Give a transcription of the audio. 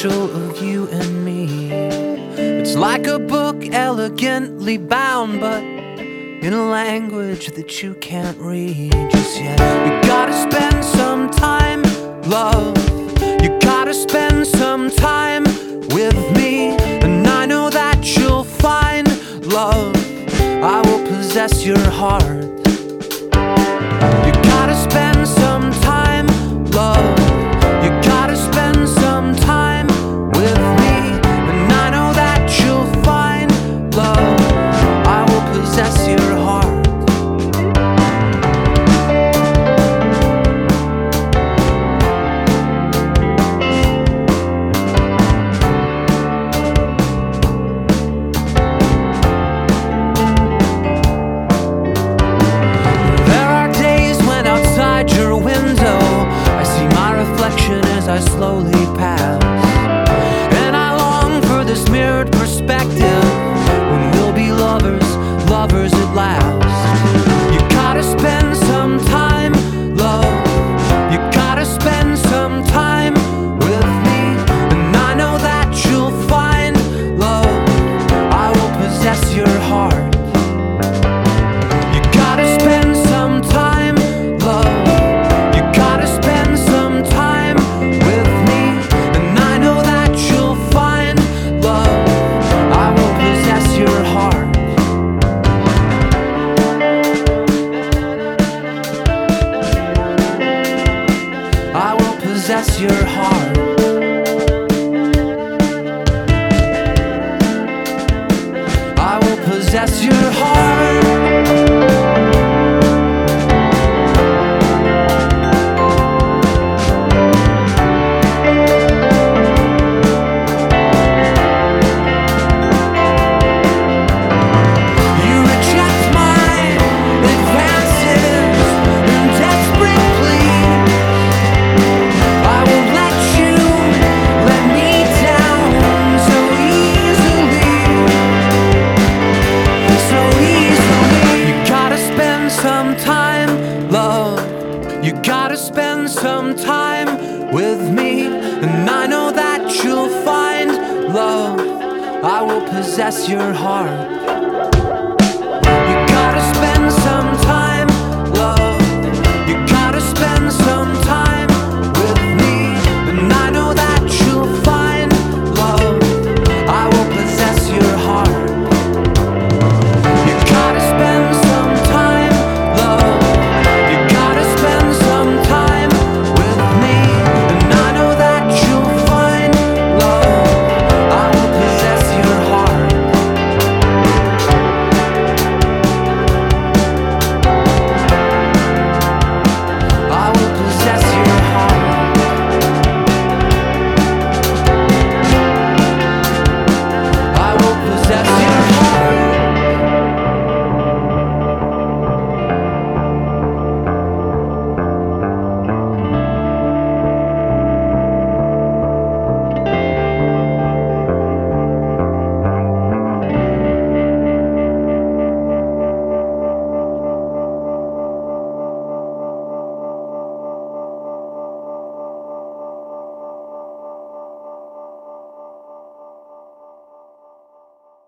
potential of you and me. It's like a book elegantly bound, but in a language that you can't read just yet. You gotta spend some time, love. You gotta spend some time with me, and I know that you'll find love. I will possess your heart. You gotta spend some time, love. You gotta spend some time with me, and I know that you'll find love. I will possess your heart. As I slowly pass, and I long for this mirrored perspective when we'll be lovers, lovers at last. You gotta spend some time, love. You gotta spend some time with me, and I know that you'll find love. I will possess your heart. You gotta spend some time, love. You gotta spend some time with me, and I know that you'll find love. I will possess your heart. I will possess your heart. I will possess your heart. You gotta spend some time with me, and I know that you'll find love. I will possess your heart.